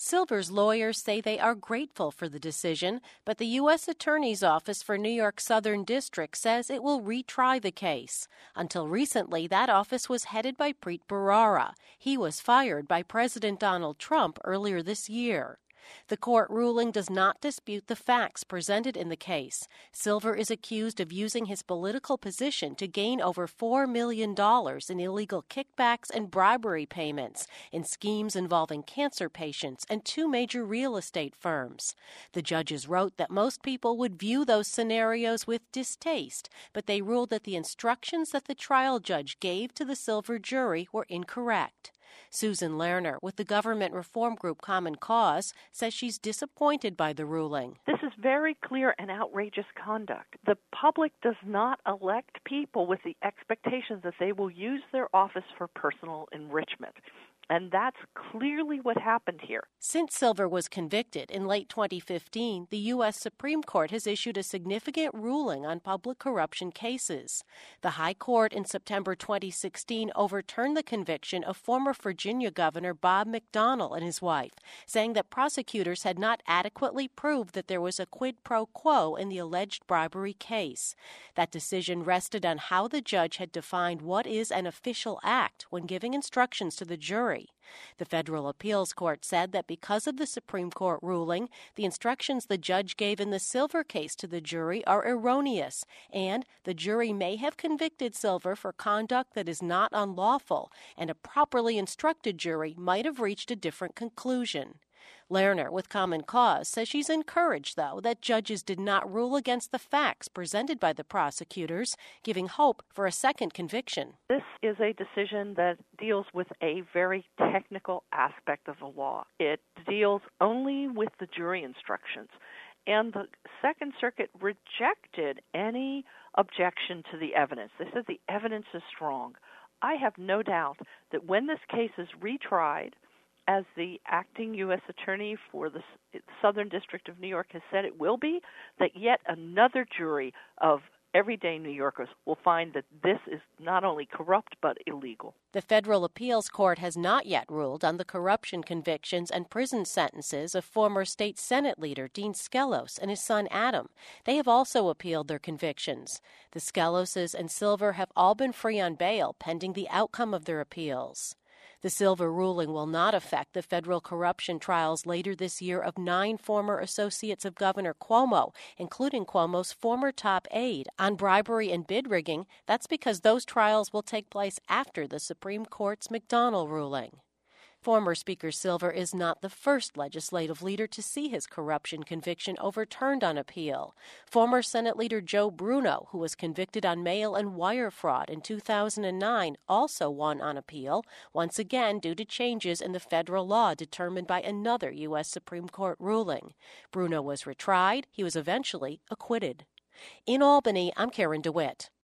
Silver's lawyers say they are grateful for the decision, but the U.S. Attorney's Office for New York's Southern District says it will retry the case. Until recently, that office was headed by Preet Bharara. He was fired by President Donald Trump earlier this year. The court ruling does not dispute the facts presented in the case. Silver is accused of using his political position to gain over $4 million in illegal kickbacks and bribery payments in schemes involving cancer patients and two major real estate firms. The judges wrote that most people would view those scenarios with distaste, but they ruled that the instructions that the trial judge gave to the Silver jury were incorrect. Susan Lerner with the government reform group Common Cause says she's disappointed by the ruling. This is very clear and outrageous conduct. The public does not elect people with the expectations that they will use their office for personal enrichment. And that's clearly what happened here. Since Silver was convicted in late 2015, the U.S. Supreme Court has issued a significant ruling on public corruption cases. The High Court in September 2016 overturned the conviction of former Virginia Governor Bob McDonnell and his wife, saying that prosecutors had not adequately proved that there was a quid pro quo in the alleged bribery case. That decision rested on how the judge had defined what is an official act when giving instructions to the jury. The Federal Appeals Court said that because of the Supreme Court ruling, the instructions the judge gave in the Silver case to the jury are erroneous, and the jury may have convicted Silver for conduct that is not unlawful, and a properly instructed jury might have reached a different conclusion. Lerner with Common Cause says she's encouraged, though, that judges did not rule against the facts presented by the prosecutors, giving hope for a second conviction. This is a decision that deals with a very technical aspect of the law. It deals only with the jury instructions. And the Second Circuit rejected any objection to the evidence. They said the evidence is strong. I have no doubt that when this case is retried, as the acting U.S. Attorney for the Southern District of New York has said it will be, that yet another jury of everyday New Yorkers will find that this is not only corrupt but illegal. The Federal Appeals Court has not yet ruled on the corruption convictions and prison sentences of former state Senate leader Dean Skelos and his son Adam. They have also appealed their convictions. The Skeloses and Silver have all been free on bail pending the outcome of their appeals. The Silver ruling will not affect the federal corruption trials later this year of 9 former associates of Governor Cuomo, including Cuomo's former top aide, on bribery and bid rigging. That's because those trials will take place after the Supreme Court's McDonnell ruling. Former Speaker Silver is not the first legislative leader to see his corruption conviction overturned on appeal. Former Senate Leader Joe Bruno, who was convicted on mail and wire fraud in 2009, also won on appeal, once again due to changes in the federal law determined by another U.S. Supreme Court ruling. Bruno was retried. He was eventually acquitted. In Albany, I'm Karen DeWitt.